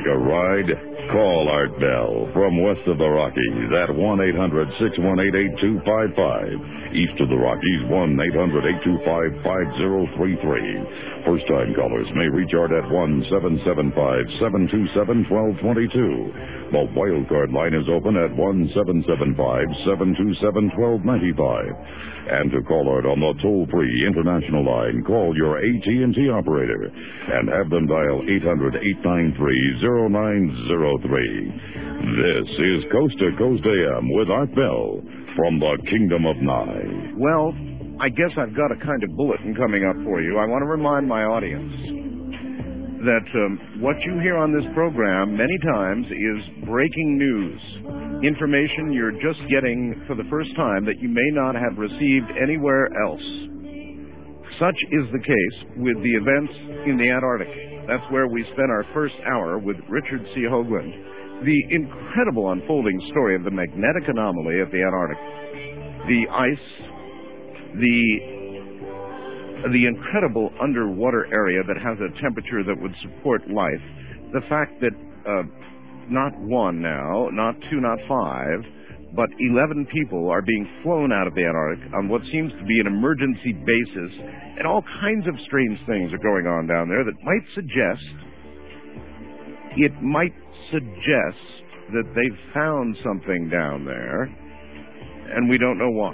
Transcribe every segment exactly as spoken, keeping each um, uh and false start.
a ride? Call Art Bell from west of the Rockies at one eight hundred six one eight eight two five five. East of the Rockies, one eight hundred eight two five five zero three three. First-time callers may reach Art at one seven seven five seven two seven one two two two. The wildcard line is open at one seven seven five seven two seven one two nine five. And to call Art on the toll-free international line, call your A T and T operator and have them dial eight hundred eight nine three zero nine zero three. This is Coast to Coast A M with Art Bell from the Kingdom of Nye. Well, I guess I've got a kind of bulletin coming up for you. I want to remind my audience that um, what you hear on this program many times is breaking news, information you're just getting for the first time that you may not have received anywhere else. Such is the case with the events in the Antarctic. That's where we spent our first hour with Richard C. Hoagland. The incredible unfolding story of the magnetic anomaly of the Antarctic, the ice, the the incredible underwater area that has a temperature that would support life, the fact that uh, not one now, not two, not five, but eleven people are being flown out of the Antarctic on what seems to be an emergency basis, and all kinds of strange things are going on down there that might suggest, it might suggest that they've found something down there, and we don't know what.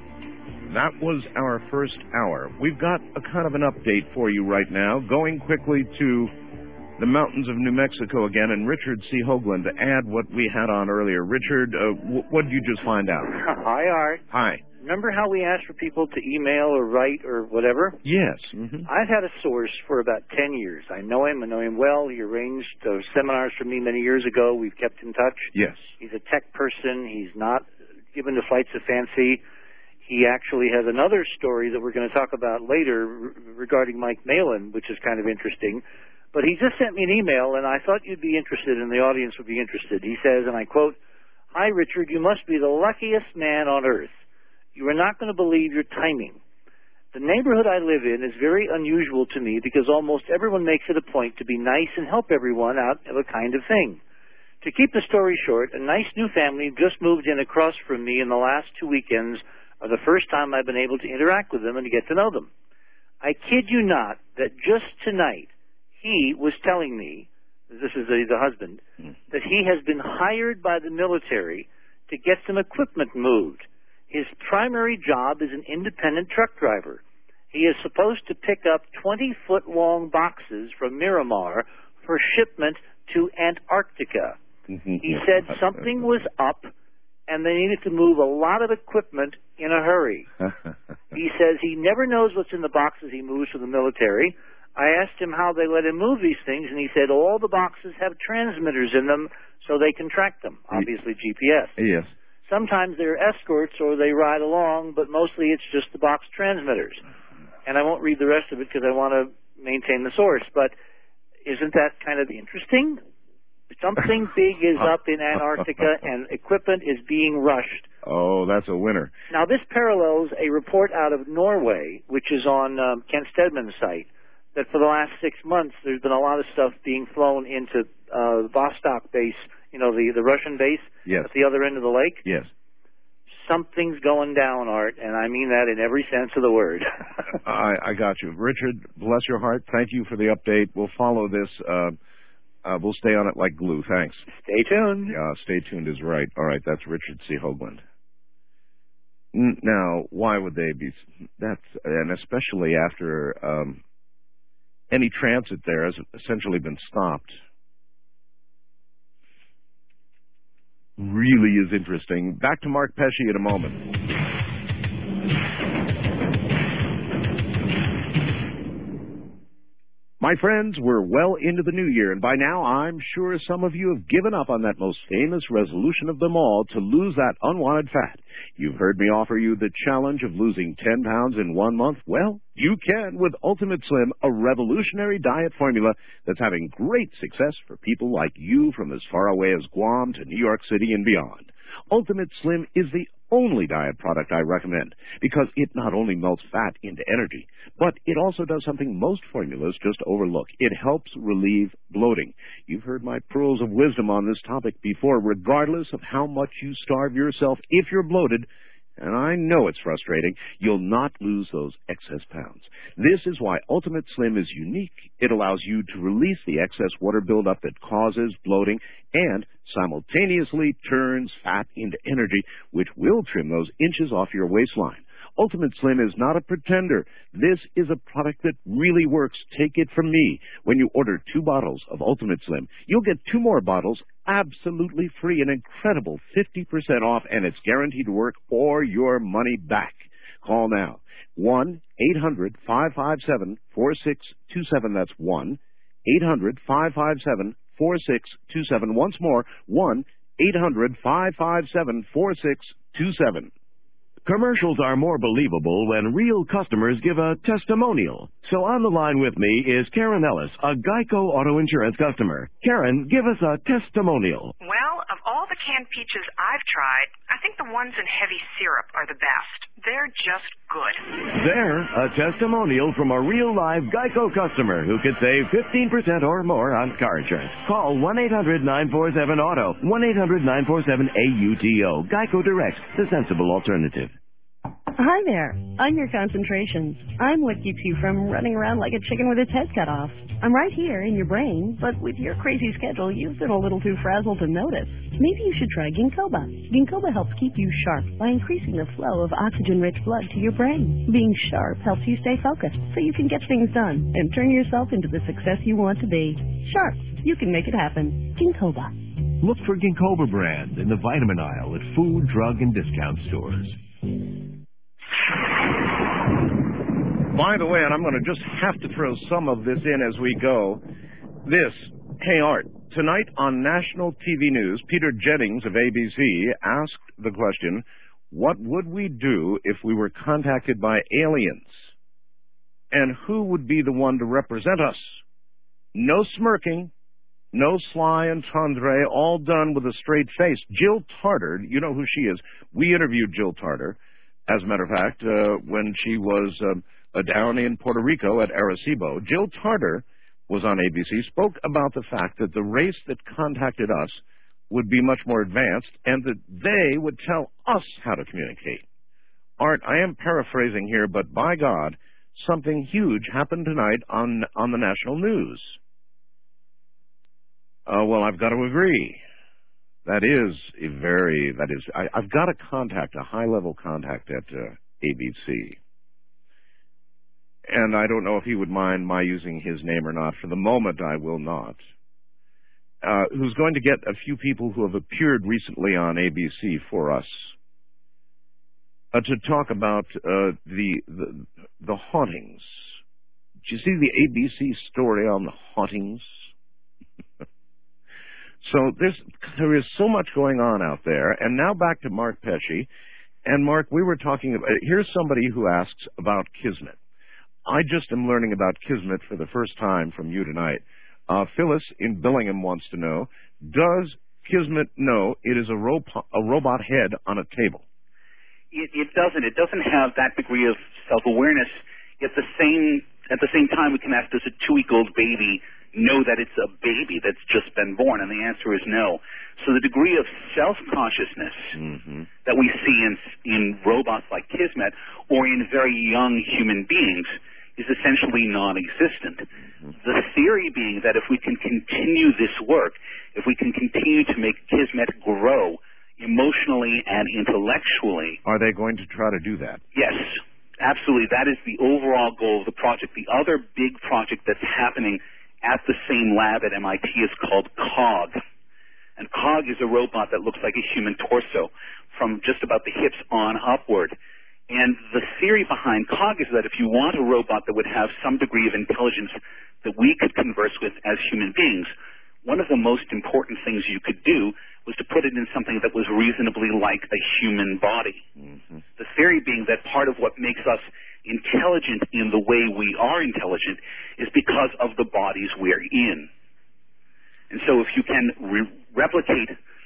That was our first hour. We've got a kind of an update for you right now, going quickly to the mountains of New Mexico again, and Richard C. Hoagland to add what we had on earlier. Richard, uh, w- what did you just find out? Hi, Art. Hi. Remember how we asked for people to email or write or whatever? Yes. Mm-hmm. I've had a source for about ten years. I know him. I know him well. He arranged uh, seminars for me many years ago. We've kept in touch. Yes. He's a tech person. He's not given to flights of fancy. He actually has another story that we're going to talk about later r- regarding Mike Malin, which is kind of interesting. But he just sent me an email, and I thought you'd be interested and the audience would be interested. He says, and I quote, "Hi, Richard, you must be the luckiest man on earth. You are not going to believe your timing. The neighborhood I live in is very unusual to me because almost everyone makes it a point to be nice and help everyone out of a kind of thing. To keep the story short, a nice new family just moved in across from me in the last two weekends are the first time I've been able to interact with them and to get to know them. I kid you not that just tonight he was telling me, this is the, the husband, that he has been hired by the military to get some equipment moved. His primary job is an independent truck driver. He is supposed to pick up twenty-foot-long boxes from Miramar for shipment to Antarctica. He said something was up and they needed to move a lot of equipment in a hurry. He says he never knows what's in the boxes he moves for the military. I asked him how they let him move these things, and he said all the boxes have transmitters in them so they can track them, obviously G P S. Yes. Sometimes they're escorts or they ride along, but mostly it's just the box transmitters. And I won't read the rest of it because I want to maintain the source, but isn't that kind of interesting? Something big is up in Antarctica and equipment is being rushed. Oh, that's a winner. Now, this parallels a report out of Norway, which is on um, Kent Stedman's site, that for the last six months there's been a lot of stuff being flown into uh, Vostok base, you know, the, the Russian base yes. at the other end of the lake. Yes. Something's going down, Art, and I mean that in every sense of the word. I, I got you. Richard, bless your heart. Thank you for the update. We'll follow this. Uh, uh, we'll stay on it like glue. Thanks. Stay tuned. Yeah, stay tuned is right. All right, that's Richard C. Hoagland. Now, why would they be? That's and especially after um, any transit there has essentially been stopped. Really is interesting. Back to Mark Pesce in a moment. My friends, we're well into the new year, and by now I'm sure some of you have given up on that most famous resolution of them all, to lose that unwanted fat. You've heard me offer you the challenge of losing ten pounds in one month. Well, you can with Ultimate Slim, a revolutionary diet formula that's having great success for people like you from as far away as Guam to New York City and beyond. Ultimate Slim is the only diet product I recommend because it not only melts fat into energy, but it also does something most formulas just overlook. It helps relieve bloating. You've heard my pearls of wisdom on this topic before. Regardless of how much you starve yourself, if you're bloated, and I know it's frustrating, you'll not lose those excess pounds. This is why Ultimate Slim is unique. It allows you to release the excess water buildup that causes bloating and simultaneously turns fat into energy, which will trim those inches off your waistline. Ultimate Slim is not a pretender. This is a product that really works. Take it from me. When you order two bottles of Ultimate Slim, you'll get two more bottles absolutely free, an incredible fifty percent off, and it's guaranteed to work or your money back. Call now. one eight hundred five five seven four six two seven. That's one eight hundred five five seven four six two seven. Once more, one eight hundred five five seven four six two seven. Commercials are more believable when real customers give a testimonial. So on the line with me is Karen Ellis, a Geico Auto Insurance customer. Karen, give us a testimonial. Well, of all the canned peaches I've tried, I think the ones in heavy syrup are the best. They're just good. There, a testimonial from a real live Geico customer who could save fifteen percent or more on car insurance. Call one eight hundred nine four seven auto, one eight hundred nine four seven A U T O. Geico Direct, the sensible alternative. Hi there. I'm your concentrations. I'm what keeps you from running around like a chicken with its head cut off. I'm right here in your brain, but with your crazy schedule, you've been a little too frazzled to notice. Maybe you should try Ginkgoba. Ginkgoba helps keep you sharp by increasing the flow of oxygen-rich blood to your brain. Being sharp helps you stay focused so you can get things done and turn yourself into the success you want to be. Sharp. You can make it happen. Ginkgoba. Look for Ginkgoba brand in the vitamin aisle at food, drug, and discount stores. By the way, and I'm going to just have to throw some of this in as we go, this, hey Art, tonight on national T V news, Peter Jennings of A B C asked the question, what would we do if we were contacted by aliens? And who would be the one to represent us? No smirking, no sly entendre, all done with a straight face. Jill Tarter, you know who she is. We interviewed Jill Tarter, as a matter of fact, uh, when she was uh, down in Puerto Rico at Arecibo. Jill Tarter was on A B C, spoke about the fact that the race that contacted us would be much more advanced and that they would tell us how to communicate. Art, I am paraphrasing here, but by God, something huge happened tonight on on the national news. Uh, well, I've got to agree. That is a very, that is, I, I've got a contact, a high-level contact at uh, A B C. And I don't know if he would mind my using his name or not. For the moment, I will not. Uh, who's going to get a few people who have appeared recently on A B C for us uh, to talk about uh, the, the the hauntings. Did you see the A B C story on the hauntings? So there's, there is so much going on out there. And now back to Mark Pesce. And Mark, we were talking about, here's somebody who asks about Kismet. I just am learning about Kismet for the first time from you tonight. Uh, Phyllis in Billingham wants to know, does Kismet know it is a, ro- a robot head on a table? It, it doesn't. It doesn't have that degree of self-awareness. At the same, at the same time, we can ask, does a two-week-old baby know that it's a baby that's just been born? And the answer is no. So the degree of self-consciousness mm-hmm. that we see in, in robots like Kismet or in very young human beings is essentially non-existent. Mm-hmm. The theory being that if we can continue this work, if we can continue to make Kismet grow emotionally and intellectually... Are they going to try to do that? Yes, absolutely. That is the overall goal of the project. The other big project that's happening at the same lab at M I T is called COG. And COG is a robot that looks like a human torso from just about the hips on upward. And the theory behind COG is that if you want a robot that would have some degree of intelligence that we could converse with as human beings, one of the most important things you could do was to put it in something that was reasonably like a human body. Mm-hmm. The theory being that part of what makes us intelligent in the way we are intelligent is because of the bodies we're in. And so if you can re- replicate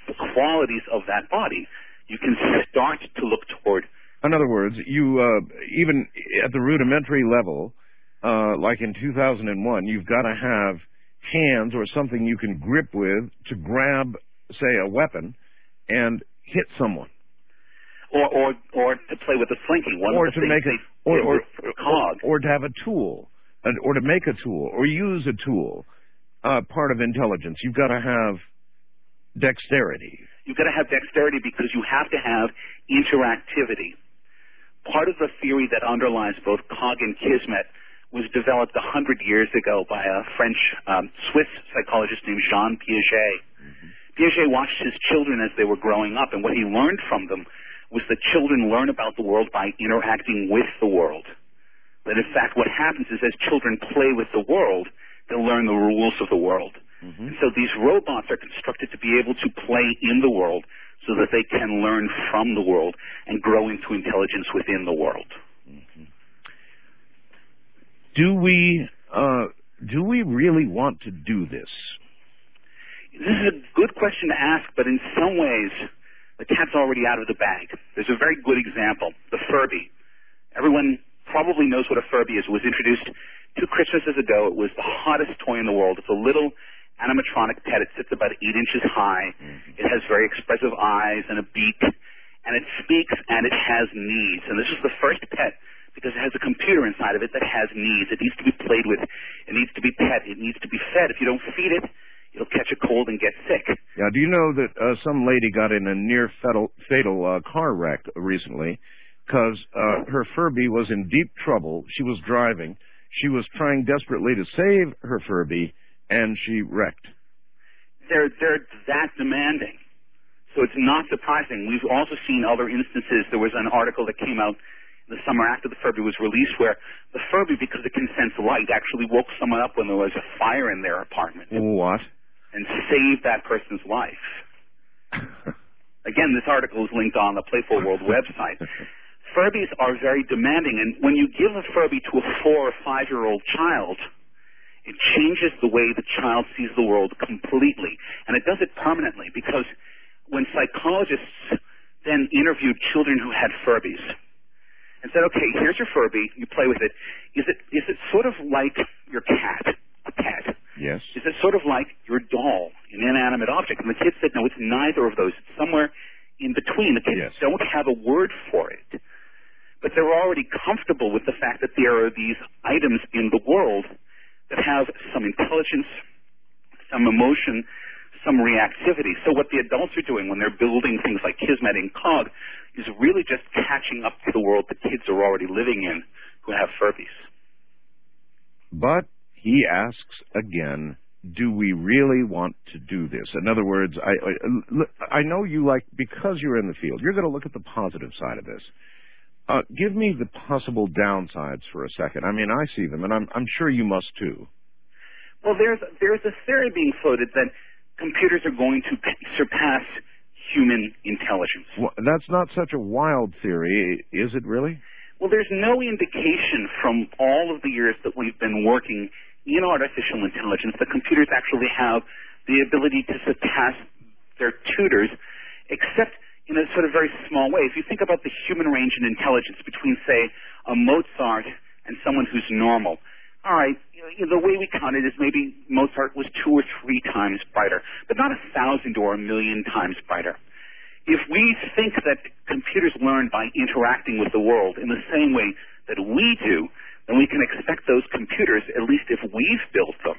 the qualities of that body, you can start to look toward. In other words, you uh, even at the rudimentary level, uh, like in two thousand one, you've got to have hands or something you can grip with to grab, say, a weapon and hit someone. Or, or, or to play with a slinky. One or of the to things make a, they or, did or, with Cog. Or, or to have a tool, or to make a tool, or use a tool. Uh, part of intelligence. You've got to have dexterity. You've got to have dexterity because you have to have interactivity. Part of the theory that underlies both Cog and Kismet was developed a hundred years ago by a French, um, Swiss psychologist named Jean Piaget. Mm-hmm. Piaget watched his children as they were growing up, and what he learned from them was that children learn about the world by interacting with the world. That in fact what happens is as children play with the world, they'll learn the rules of the world. Mm-hmm. And so these robots are constructed to be able to play in the world so that they can learn from the world and grow into intelligence within the world. Mm-hmm. Do we uh, do we really want to do this? This is a good question to ask, but in some ways, the cat's already out of the bag. There's a very good example, the Furby. Everyone probably knows what a Furby is. It was introduced two Christmases ago. It was the hottest toy in the world. It's a little animatronic pet. It sits about eight inches high. Mm-hmm. It has very expressive eyes and a beak, and it speaks, and it has needs. And this is the first pet because it has a computer inside of it that has needs. It needs to be played with. It needs to be pet. It needs to be fed. If you don't feed it, it'll catch a cold and get sick. Yeah, do you know that uh, some lady got in a near fatal, fatal uh, car wreck recently because uh, her Furby was in deep trouble. She was driving. She was trying desperately to save her Furby, and she wrecked. They're, they're that demanding. So it's not surprising. We've also seen other instances. There was an article that came out the summer after the Furby was released where the Furby, because it can sense light, actually woke someone up when there was a fire in their apartment. What? And saved that person's life. Again, this article is linked on the Playful World website. Furbies are very demanding, and when you give a Furby to a four or five-year-old child, it changes the way the child sees the world completely. And it does it permanently, because when psychologists then interviewed children who had Furbies and said, okay, here's your Furby, you play with it. Is it is it sort of like your cat, a pet? Yes. Is it sort of like your doll, an inanimate object? And the kids said, no, it's neither of those. It's somewhere in between. The kids yes. don't have a word for it. But they're already comfortable with the fact that there are these items in the world that have some intelligence, some emotion, some reactivity. So what the adults are doing when they're building things like Kismet and Cog is really just catching up to the world the kids are already living in who have Furbies. But he asks again, do we really want to do this? In other words, I, I, I know you like, because you're in the field, you're going to look at the positive side of this. Uh, give me the possible downsides for a second. I mean, I see them, and I'm, I'm sure you must too. Well, there's there's a theory being floated that computers are going to surpass human intelligence. Well, that's not such a wild theory, is it really? Well, there's no indication from all of the years that we've been working in artificial intelligence that computers actually have the ability to surpass their tutors, except in a sort of very small way. If you think about the human range in intelligence between, say, a Mozart and someone who's normal, all right, you know, the way we count it is maybe Mozart was two or three times brighter, but not a thousand or a million times brighter. If we think that computers learn by interacting with the world in the same way that we do, then we can expect those computers, at least if we've built them,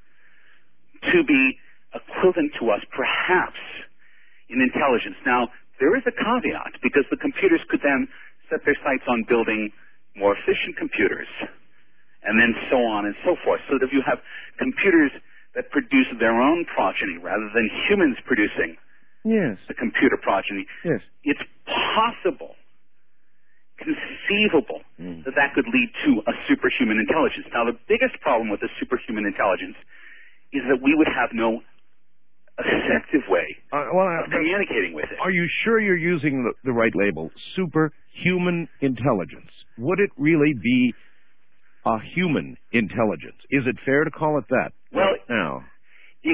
to be equivalent to us, perhaps, in intelligence. Now, there is a caveat, because the computers could then set their sights on building more efficient computers, and then so on and so forth, so that if you have computers that produce their own progeny rather than humans producing yes. the computer progeny, yes. it's possible, conceivable, mm. that that could lead to a superhuman intelligence. Now, the biggest problem with a superhuman intelligence is that we would have no effective way uh, well, of communicating with it. Are you sure you're using the, the right label? Superhuman intelligence. Would it really be a human intelligence? Is it fair to call it that? Well, now, it would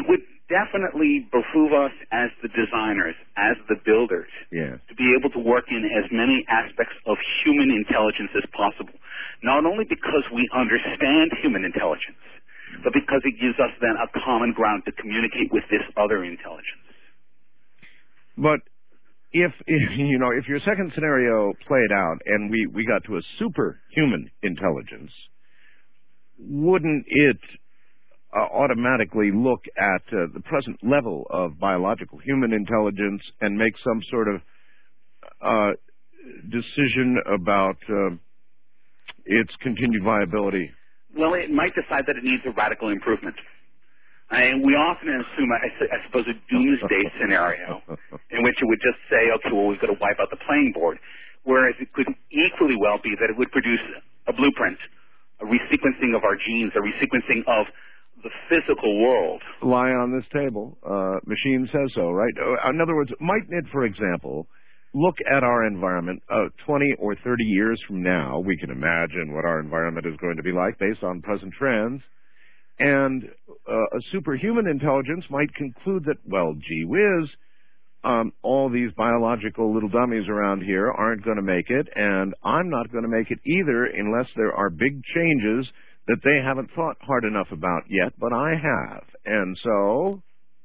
definitely behoove us as the designers, as the builders, yes. to be able to work in as many aspects of human intelligence as possible. Not only because we understand human intelligence, but because it gives us then a common ground to communicate with this other intelligence. But if, if you know, if your second scenario played out and we, we got to a superhuman intelligence, wouldn't it uh, automatically look at uh, the present level of biological human intelligence and make some sort of uh, decision about uh, its continued viability? Well, it might decide that it needs a radical improvement. And we often assume, I, I suppose, a doomsday scenario in which it would just say, okay, well, we've got to wipe out the playing board, whereas it could equally well be that it would produce a blueprint, a resequencing of our genes, a resequencing of the physical world. Lie on this table. Uh, machine says so, right? In other words, mightn't it, for example, look at our environment uh, twenty or thirty years from now? We can imagine what our environment is going to be like based on present trends. And uh, a superhuman intelligence might conclude that, well, gee whiz, um, all these biological little dummies around here aren't going to make it, and I'm not going to make it either unless there are big changes that they haven't thought hard enough about yet, but I have. And so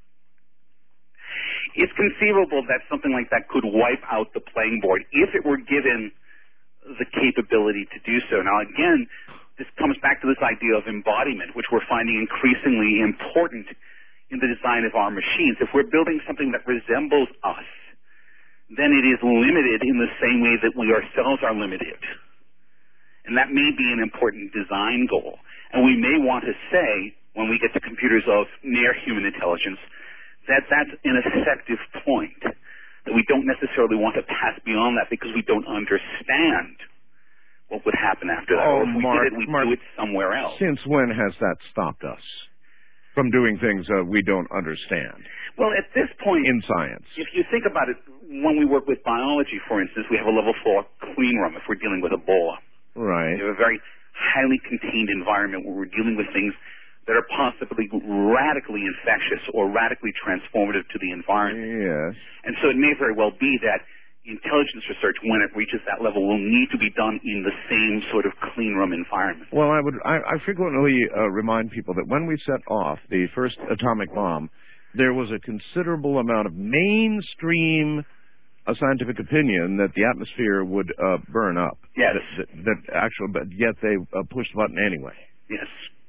it's conceivable that something like that could wipe out the playing board if it were given the capability to do so. Now, again, this comes back to this idea of embodiment, which we're finding increasingly important in the design of our machines. If we're building something that resembles us, then it is limited in the same way that we ourselves are limited. And that may be an important design goal. And we may want to say, when we get to computers of near human intelligence, that that's an effective point, that we don't necessarily want to pass beyond that because we don't understand what would happen after that. Oh, or if we Mark, did it, we'd Mark, do it somewhere else. Since when has that stopped us from doing things uh, we don't understand? Well, at this point, in science, if you think about it, when we work with biology, for instance, we have a level four clean room if we're dealing with Ebola. Right. We have a very highly contained environment where we're dealing with things that are possibly radically infectious or radically transformative to the environment. Yes. And so it may very well be that intelligence research, when it reaches that level, will need to be done in the same sort of clean room environment. Well, I would I, I frequently uh, remind people that when we set off the first atomic bomb, there was a considerable amount of mainstream a scientific opinion that the atmosphere would uh, burn up. Yes. That, that, that actual, but yet they uh, pushed the button anyway. Yes.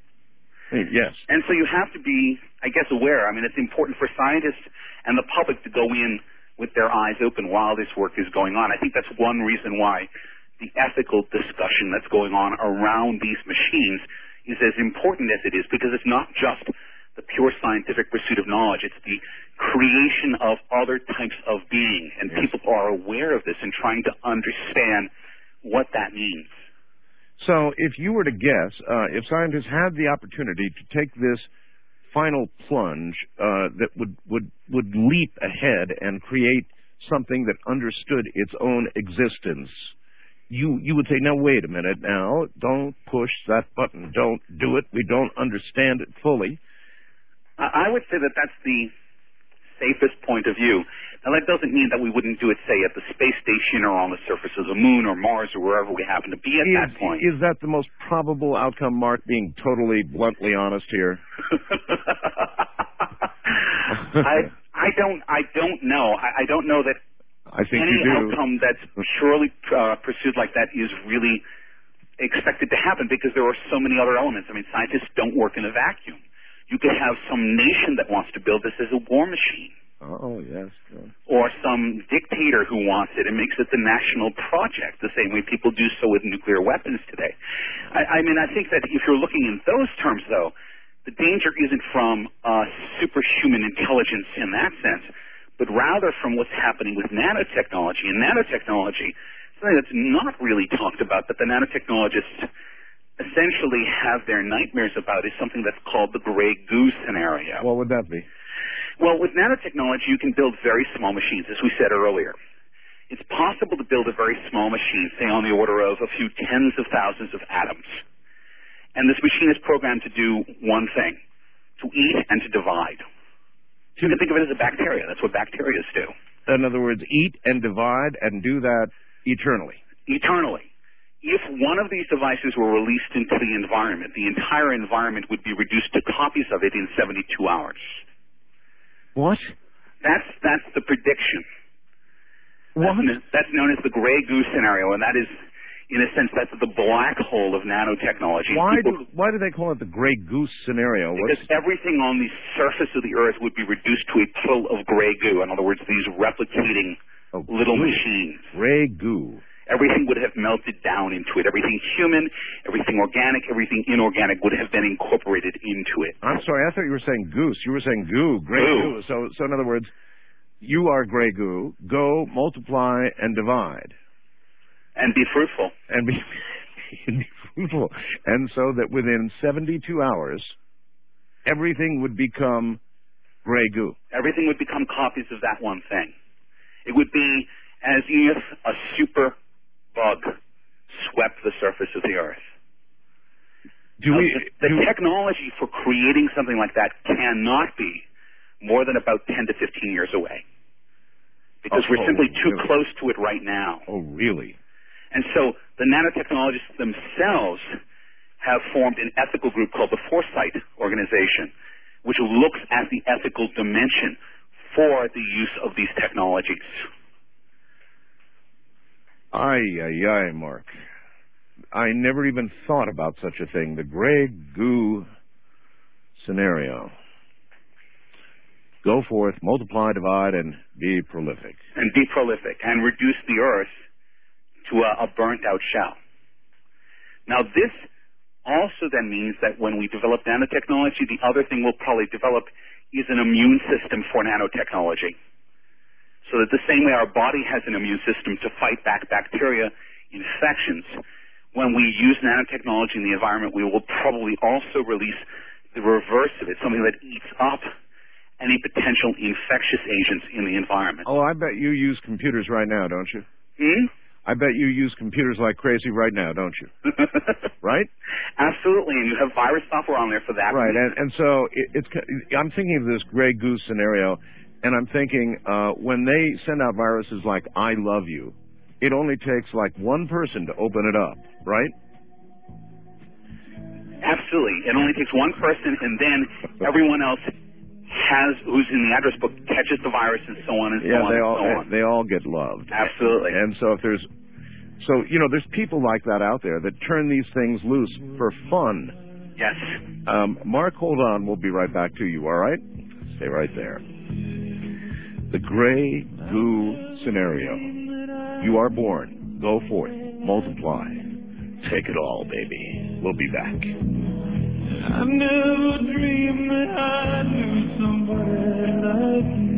Yes. And so you have to be, I guess, aware. I mean, it's important for scientists and the public to go in with their eyes open while this work is going on. I think that's one reason why the ethical discussion that's going on around these machines is as important as it is, because it's not just the pure scientific pursuit of knowledge. It's the creation of other types of being, and yes. people are aware of this and trying to understand what that means. So if you were to guess, uh, if scientists had the opportunity to take this final plunge uh, that would, would, would leap ahead and create something that understood its own existence, you, you would say, now, wait a minute now, don't push that button, don't do it, we don't understand it fully. I would say that that's the safest point of view. Now, that doesn't mean that we wouldn't do it, say, at the space station or on the surface of the moon or Mars or wherever we happen to be at is, that point. Is that the most probable outcome, Mark, being totally bluntly honest here? I I don't I don't know. I, I don't know that I think any you do. outcome that's surely uh, pursued like that is really expected to happen, because there are so many other elements. I mean, scientists don't work in a vacuum. You could have some nation that wants to build this as a war machine. Oh, yes. yes. Or some dictator who wants it and makes it the national project, the same way people do so with nuclear weapons today. I, I mean, I think that if you're looking in those terms, though, the danger isn't from uh, superhuman intelligence in that sense, but rather from what's happening with nanotechnology. And nanotechnology, something that's not really talked about, but the nanotechnologists essentially have their nightmares about, is something that's called the gray goo scenario. What would that be? Well, with nanotechnology, you can build very small machines, as we said earlier. It's possible to build a very small machine, say on the order of a few tens of thousands of atoms. And this machine is programmed to do one thing: to eat and to divide. You can think of it as a bacteria. That's what bacteria do. In other words, eat and divide and do that eternally. Eternally. If one of these devices were released into the environment, the entire environment would be reduced to copies of it in seventy-two hours. What? That's that's the prediction. What? That's, that's known as the gray goo scenario, and that is, in a sense, that's the black hole of nanotechnology. Why People, do, why do they call it the gray goose scenario? Because What's... everything on the surface of the Earth would be reduced to a puddle of gray goo. In other words, these replicating oh, little goo. machines. Gray goo. Everything would have melted down into it. Everything human, everything organic, everything inorganic would have been incorporated into it. I'm sorry, I thought you were saying goose. You were saying goo, gray Goo. goo. So, so in other words, you are gray goo. Go, multiply, and divide. And be fruitful. And be, and be fruitful. And so that within seventy-two hours, everything would become gray goo. Everything would become copies of that one thing. It would be as if a super bug swept the surface of the Earth. Do now, we, the the do technology for creating something like that cannot be more than about ten to fifteen years away. Because oh, we're simply too really? close to it right now. Oh, really? And so the nanotechnologists themselves have formed an ethical group called the Foresight Organization, which looks at the ethical dimension for the use of these technologies. Ay, ay, ay, Mark. I never even thought about such a thing. The gray goo scenario. Go forth, multiply, divide, and be prolific. And be prolific, and reduce the Earth to a, a burnt-out shell. Now, this also then means that when we develop nanotechnology, the other thing we'll probably develop is an immune system for nanotechnology. So that the same way our body has an immune system to fight back bacteria infections, when we use nanotechnology in the environment, we will probably also release the reverse of it, something that eats up any potential infectious agents in the environment. Oh, I bet you use computers right now, don't you? Hmm? I bet you use computers like crazy right now, don't you? Right? Absolutely, and you have virus software on there for that. Right, and, and so it, it's. I'm thinking of this gray goose scenario, and I'm thinking uh, when they send out viruses like I love you, it only takes like one person to open it up, right? Absolutely. It only takes one person, and then everyone else has, who's in the address book, catches the virus, and so on and yeah, so on they and all, so on. They all get loved. Absolutely. And so if there's, so, you know, there's people like that out there that turn these things loose for fun. Yes. Um, Mark, hold on. We'll be right back to you, all right? Stay right there. The gray goo scenario. You are born. Go forth. Multiply. Take it all, baby. We'll be back. I never dreamed that I knew somebody like you.